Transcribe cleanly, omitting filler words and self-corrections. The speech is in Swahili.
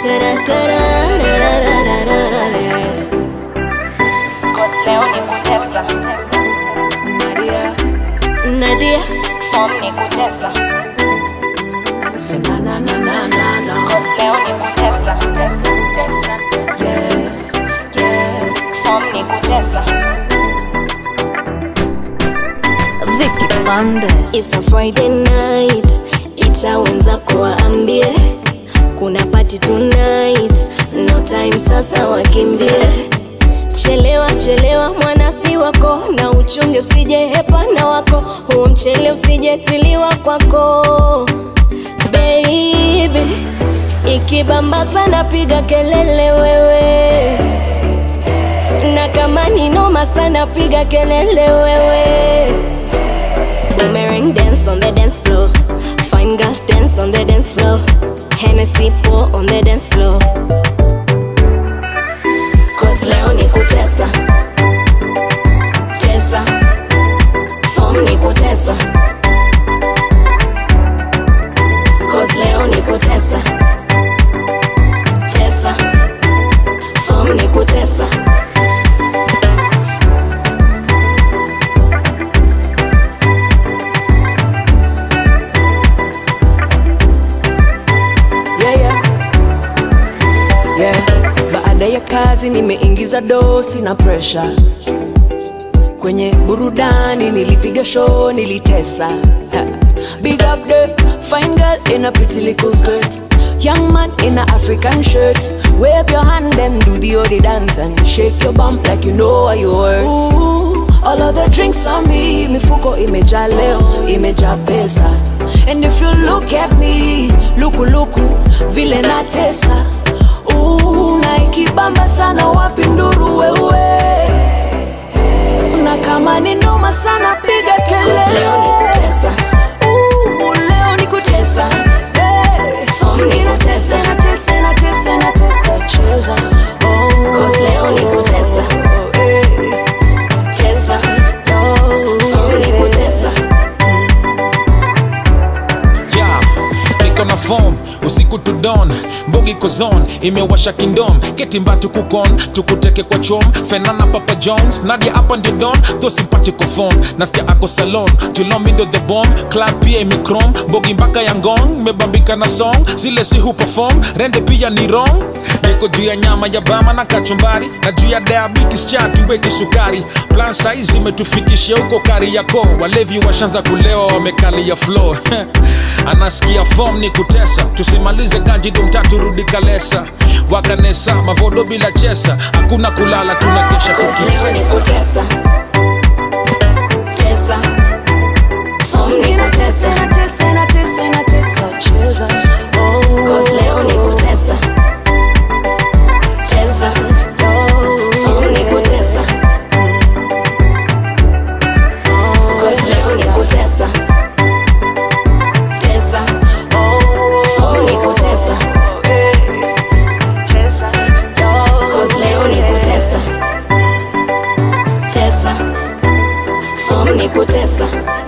Cause leo ni kutesa. Nadia Form ni kutesa. Cause leo ni kutesa. Form ni kutesa. Vicky Bandes. It's a Friday night, ita wenzako waambie kuna party tonight, no time sasa wakimbie. Chelewa chelewa mwanasi wako, na uchunge usije hepa na wako, huo mchele usije tiliwa kwako. Baby, ikibamba sana piga kelele wewe, na kama ni noma sana piga kelele wewe. Boomerang dance on the dance floor, fine girls dance on the dance floor, Hennessy pour on the dance floor. Cause leo ni kutesa, tesa, form ni kutesa. Cause leo ni kutesa, tesa, form ni kutesa. Baada ya kazi nimeingiza dosi na pressure, kwenye burudani nilipiga show, nilitesa. Big up the fine girl in a pretty little skirt, young man in a African shirt. Wave your hand and do the odi dance and shake your bump like you know what you were. Ooh, all of the drinks on me, mifuko imejaa leo, imejaa pesa. And if you look at me, luku vile natesa. Na ikibamba sana wapi nduru wewe, na kama ni noma sana piga kelele. Leo ni kutesa, Leo ni kutesa. form ni kutesa. Natesa cheza. Cause leo ni kutesa, tesa, form ni kutesa. Yeah, niko na form usiku to dawn, mbogi kozon imewasha kingdom, ketimbatu kukon tukuteke kwa chom, Fenana Papa Jones, Nadia hapa ndio don, tho simpatiko phone, nasikia ako salon, Julomindo the bomb, club pia imikrom, mbogi mpaka ya ngong, mebambika na song, zile si hu perform, rende pia ni wrong. Niko juu ya nyama ya bama na kachumbari, na juu ya diabetes chatu weki sukari, plan size imetufikisha huko kari yako, walevi washanza kulewa wamekali ya flow. Anasikia form ni kutesa, tusimalize kanji dumtatu rudi kalesa, wakanesa mavodo bila chesa, hakuna kulala tunakesha Cause leo ni tukitesa. kutesa, tesa, form ni kutesa. Natesa cheza. Cause leo ni kutesa, tesa, form ni kutesa. Cause leo ni kutesa, tesa, form ni kutesa. Cause leo ni kutesa, tesa, form ni kutesa.